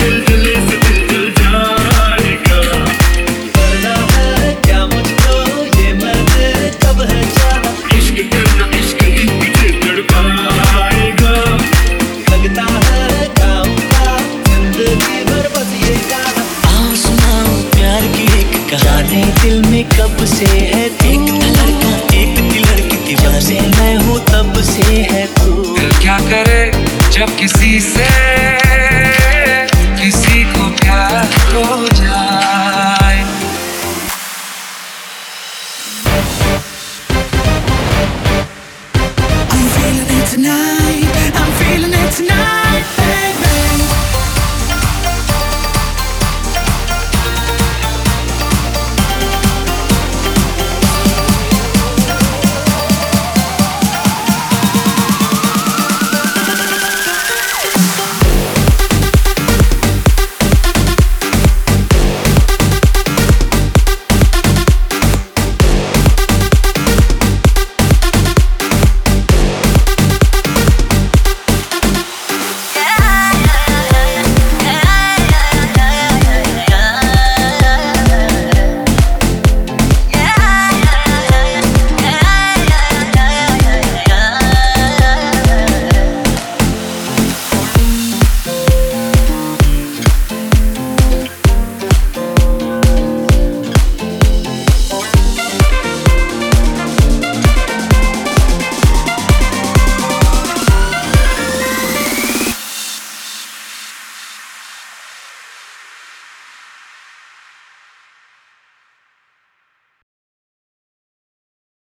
दिल से दिल जल जाएगा। करना है क्या मुझको ये मर्द कब है जाना, इश्क करना इश्क ही तुझे तड़पाएगा। लगता है काम का जिंदगी भर बस ये गाना। आओ सुनाओ प्यार की एक कहानी, दिल में कब से है तू, एक था लड़का एक थी लड़की, दीवाने मैं हूँ तब से है तू। दिल क्या करे जब किसी से